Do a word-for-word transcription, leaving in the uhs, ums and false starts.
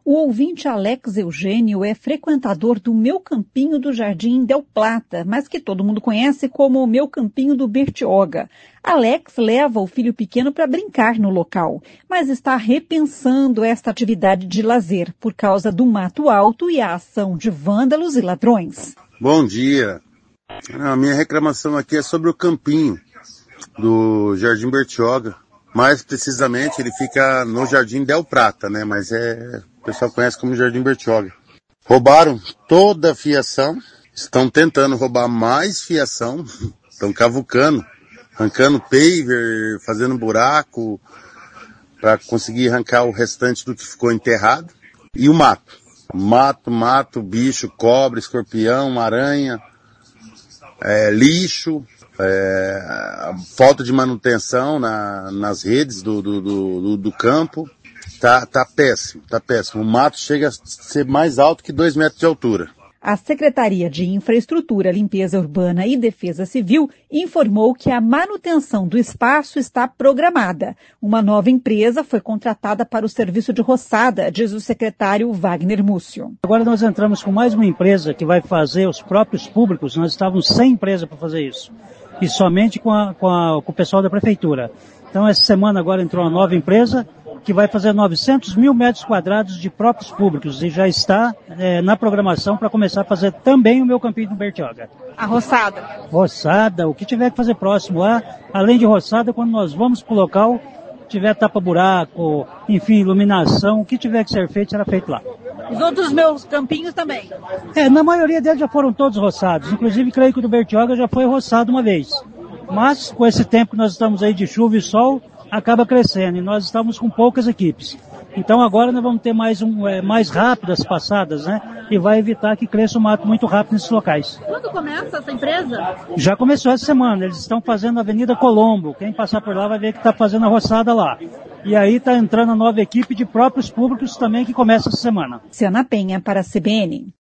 O ouvinte Alex Eugênio é frequentador do Meu Campinho do Jardim Del Plata, mas que todo mundo conhece como o Meu Campinho do Bertioga. Alex leva o filho pequeno para brincar no local, mas está repensando esta atividade de lazer por causa do mato alto e a ação de vândalos e ladrões. Bom dia. A minha reclamação aqui é sobre o campinho do Jardim Bertioga. Mais precisamente, ele fica no Jardim Del Plata, né? Mas é, o pessoal conhece como Jardim Bertioga. Roubaram toda a fiação, estão tentando roubar mais fiação, estão cavucando, arrancando paver, fazendo buraco, para conseguir arrancar o restante do que ficou enterrado. E o mato. Mato, mato, bicho, cobra, escorpião, aranha, é, lixo. É, falta de manutenção na, nas redes do, do, do, do campo, tá, tá péssimo, tá péssimo. O mato chega a ser mais alto que dois metros de altura. A Secretaria de Infraestrutura, Limpeza Urbana e Defesa Civil informou que a manutenção do espaço está programada. Uma nova empresa foi contratada para o serviço de roçada, diz o secretário Wagner Múcio. Agora nós entramos com mais uma empresa que vai fazer os próprios públicos, nós estávamos sem empresa para fazer isso. E somente com, a, com, a, com o pessoal da prefeitura. Então essa semana agora entrou uma nova empresa que vai fazer novecentos mil metros quadrados de próprios públicos e já está é, na programação para começar a fazer também o Meu Campinho do Bertioga. A roçada? Roçada, o que tiver que fazer próximo lá, além de roçada, quando nós vamos para o local, tiver tapa-buraco, enfim, iluminação, o que tiver que ser feito será feito lá. Os outros meus campinhos também? É, na maioria deles já foram todos roçados. Inclusive, creio que o do Bertioga já foi roçado uma vez. Mas, com esse tempo que nós estamos aí de chuva e sol, acaba crescendo. E nós estamos com poucas equipes. Então, agora nós vamos ter mais, um, é, mais rápidas passadas, né? E vai evitar que cresça o mato muito rápido nesses locais. Quando começa essa empresa? Já começou essa semana. Eles estão fazendo a Avenida Colombo. Quem passar por lá vai ver que está fazendo a roçada lá. E aí está entrando a nova equipe de próprios públicos também que começa essa semana. Ciana Penha para a C B N.